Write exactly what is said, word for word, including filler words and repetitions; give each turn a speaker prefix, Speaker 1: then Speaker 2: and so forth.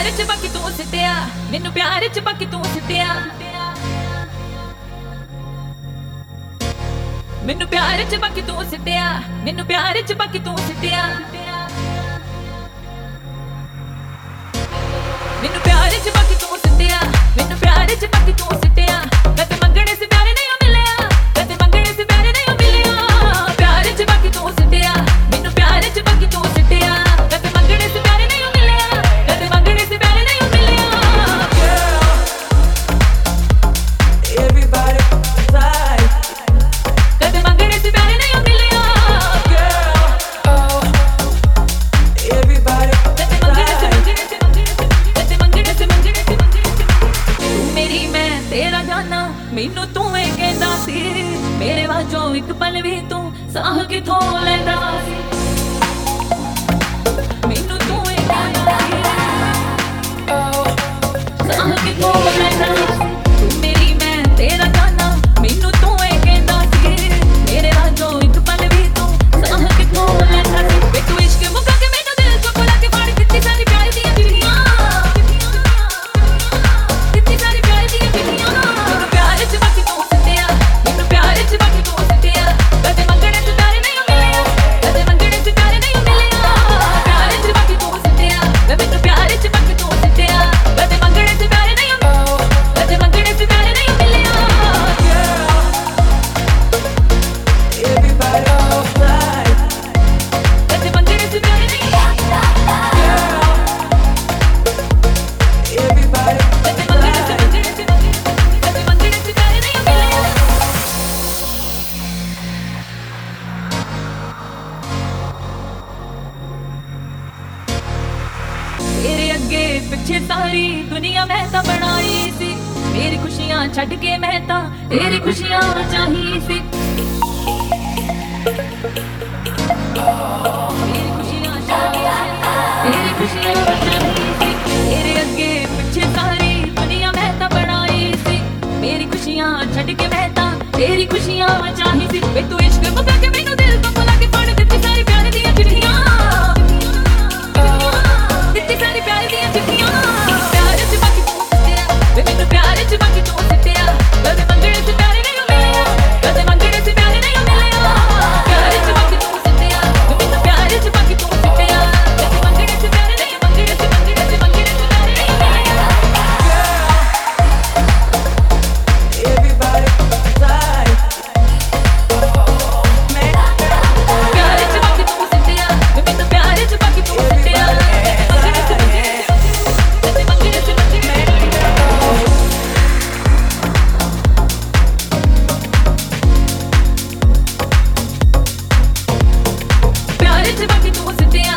Speaker 1: ਪਿਆਰ ਚ ਬਾਕੀ ਤੂੰ ਸਿੱਟਿਆ, ਮੈਨੂੰ ਪਿਆਰ ਚ ਬਾਕੀ ਤੂੰ ਸਿੱਟਿਆ, ਮੈਨੂੰ ਪਿਆਰ ਚ ਬਾਕੀ ਤੂੰ ਸਿੱਟਿਆ, ਮੈਨੂੰ ਪਿਆਰ ਚ ਬਾਕੀ ਤੂੰ ਸਿੱਟਿਆ, ਮੈਨੂੰ ਪਿਆਰ ਚ ਬਾਕੀ ਤੂੰ ਸਿੱਟਿਆ, ਮੈਨੂੰ ਪਿਆਰ ਚ ਬਾਕੀ ਤੂੰ ਸਿੱਟਿਆ। ਕਦੇ ਮੰਗਣੇ ਸੀ ਪਿਆਰ ਨਹੀਂ ਮਿਲਿਆ, ਕਦੇ ਮੰਗਣੇ ਸੀ ਪਿਆਰ ਨਹੀਂ ਮਿਲਿਆ। ਪਿਆਰ ਚ ਬਾਕੀ ਤੂੰ ਸਿੱਟਿਆ, ਮੈਨੂੰ ਪਿਆਰ ਚ ਬਾਕੀ ਤੂੰ ਸਿੱਟਿਆ। ਕਦੇ ਮੰਗਣੇ ਸੀ ਪਿਆਰ ਨਹੀਂ ਮਿਲਿਆ, ਕਦੇ ਮੰਗਣੇ ਸੀ ਪਿਆਰ ਨਹੀਂ ਮਿਲਿਆ।
Speaker 2: Everybody fly.
Speaker 1: ਕਦੇ ਮੰਗਣੇ ਸੀ ਪਿਆਰ ਨਹੀਂ ਮਿਲਿਆ।
Speaker 2: Oh, everybody
Speaker 1: ਕਦੇ ਮੰਗਣੇ ਸੀ ਮੰਗਣੇ ਸੀ ਮੰਗਣੇ ਸੀ ਕਦੇ ਮੰਗਣੇ ਸੀ ਮੰਗਣੇ ਸੀ ਮੰਗਣੇ ਸੀ। ਤੂੰ ਮੇਰੀ ਮੈਂ ਤੇਰਾ ਜਾਨਾ, ਮੈਨੂੰ ਤੂੰ ਇਹ ਕਹਿੰਦਾ ਸੀ, ਮੇਰੇ ਵਾਂਝੋਂ ਇੱਕ ਪਲ ਵੀ ਤੂੰ ਸਾਹ ਕਿਥੋਂ ਲੈਂਦਾ ਸੀ। ਮੈਨੂੰ ਤੂੰ ਇਹ ਕਹਿੰਦਾ ਸੀ, ਸਾਹ ਕਿਥੋਂ ਲੈਂਦਾ ਸੀ। ਤੂੰ ਮੇਰੀ ਮੈਂ ਤੇਰਾ ਜਾਨਾ, ਮੈਨੂੰ ਤੂੰ ਇਹ ਕਹਿੰਦਾ ਸੀ, ਮੇਰੇ ਵਾਂਝੋਂ ਇੱਕ ਪਲ ਵੀ ਤੂੰ ਸਾਹ ਕਿਥੋਂ ਲੈਂਦਾ ਸੀ। ਵੇ ਤੂੰ ਇਸ਼ਕ ਮੁਕਾ ਕੇ ਮੈਨੂੰ ਦਿਲ ਚੋਂ ਖੋਲਾ ਕੇ ਫੜ ਦਿੱਤੀ ਸਾਰੀ ਪਿਆਰ ਦੀਆਂ ਚਿੱਠੀਆਂ, ਦਿੱਤੀ ਸਾਰੀ ਪਿਆਰ ਦੀਆਂ ਚਿੱਠੀਆਂ। ਮੈਨੂੰ ਪਿਆਰ ਚ ਬਾਕੀ ਤੂੰ ਸਿੱਟਿਆ, ਮੈਨੂੰ ਪਿਆਰ ਚ ਬਾਕੀ ਤੂੰ ਸਿੱਟਿਆ। ਕਦੇ ਮੰਗਣੇ ਸੀ ਪਿਆਰ ਨਹੀਂ ਮਿਲਿਆ, ਕਦੇ ਮੰਗਣੇ ਸੀ ਪਿਆਰ ਨਹੀਂ ਮਿਲਿਆ। ਪਿਆਰ ਚ ਬਾਕੀ ਤੂੰ ਸਿੱਟਿਆ, ਵੇ ਮੈਨੂੰ ਪਿਆਰ ਚ ਬਾਕੀ ਤੂੰ ਸਿੱਟਿਆ। ਕਦੇ ਮੰਗਣੇ ਸੀ ਪਿਆਰ ਨਹੀਂ ਮਿਲਿਆ, ਕਦੇ ਮੰਗਣੇ ਸੀ ਪਿਆਰ ਨਹੀਂ ਮਿਲਿਆ।
Speaker 2: everybody fly.
Speaker 1: ਕਦੇ ਮੰਗਣੇ ਸੀ ਪਿਆਰ ਨਹੀਂ ਮਿਲਿਆ,
Speaker 2: Everybody
Speaker 1: ਕਦੇ ਮੰਗਣੇ ਸੀ ਮੰਗਣੇ ਸੀ ਕਦੇ ਮੰਗਣੇ ਸੀ ਪਿਆਰ ਨਹੀਂ ਮਿਲਿਆ। ਤੇਰੇ ਅੱਗੇ ਪਿੱਛੇ ਸਾਰੀ ਦੁਨੀਆ ਮੈਂ ਤਾਂ ਬਣਾਈ ਸੀ, ਮੇਰੀ ਖੁਸ਼ੀਆਂ ਛੱਡ ਕੇ ਮੈਂ ਤਾਂ ਤੇਰੀ ਖੁਸ਼ੀਆਂ ਚਾਹੀ ਸੀ। ਮੇਰੀ ਖੁਸ਼ੀਆਂ ਛੱਡ ਕੇ ਮੈਂ ਤਾਂ ਤੇਰੀ ਖੁਸ਼ੀਆਂ ਚਾਹੀ ਸੀ। ਤੇਰੇ ਅੱਗੇ ਪਿੱਛੇ ਸਾਰੀ ਦੁਨੀਆ ਮੈਂ ਤਾਂ ਬਣਾਈ ਸੀ, ਮੇਰੀ ਖੁਸ਼ੀਆਂ ਛੱਡ ਕੇ ਮੈਂ ਤਾਂ ਤੇਰੀ ਖੁਸ਼ੀਆਂ ਚਾਹੀ ਸੀ। ਵੇ ਤੂੰ ਇਸ਼ਕ ਮੁਕਾ ਕੇ ਮੈਨੂੰ ਦਿਲ ਤੋਂ ਖੋਲਾ ਕੇ ਫੜ ਦਿੱਤੀ ਸਾਰੀ ਪਿਆਰ ਦੀਆਂ ਚਿੱਠੀਆਂ, ਦਿੱਤੀ ਸਾਰੀ ਪਿਆਰ ਦੀਆਂ ਚਿੱਠੀਆਂ। ਪਿਆਰ ਚ ਬਾਕੀ ਤੂੰ ਸਿੱਟਿਆ, ਵੇ ਮੈਨੂੰ ਪਿਆਰ ਚ ਬਾਕੀ ਤੂੰ ਸਿੱਟਿਆ। ਕਦੇ ਮੰਗਣੇ ਸੀ ਪਿਆਰ ਨਹੀਂ ਮਿਲਿਆ, ਕਦੇ ਮੰਗਣੇ ਸੀ ਪਿਆਰ ਨਹੀਂ ਮਿਲਿਆ। ਪਿਆਰ ਚ ਬਾਕੀ ਤੂੰ ਸਿੱਟਿਆ, ਵੇ ਮੈਨੂੰ ਪਿਆਰ ਚ ਬਾਕੀ ਤੂੰ ਸਿੱਟਿਆ। ਕਦੇ ਮੰਗਣੇ ਸੀ ਪਿਆਰ ਨਹੀਂ ਮੰਗਣੇ ਸੀ ਮੰਗਣੇ ਸੀ ਮੰਗਣੇ ਸੀ ਪਿਆਰ ਨਹੀਂ ਮਿਲਿਆ।
Speaker 2: everybody fly.
Speaker 1: ਪਿਆਰ ਚ ਬਾਕੀ ਤੂੰ ਸਿੱਟਿਆ, ਵੇ ਮੈਨੂੰ ਪਿਆਰ ਚ ਬਾਕੀ ਤੂੰ ਸਿੱਟਿਆ। ਕਦੇ ਮੰਗਣੇ ਸੀ ਕਦੇ ਮੰਗਣੇ ਸੀ ਮੰਗਣੇ ਪਿਆਰ ਚ ਬਾਕੀ ਤੂੰ ਸਿੱਟਿਆ,